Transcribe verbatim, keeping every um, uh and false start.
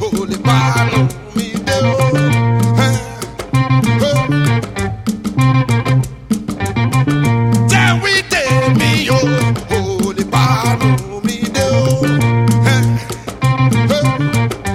ò lè pàánù mi dé o. Jẹ́ wí tèmi o, ò lè pàánù mi dé o.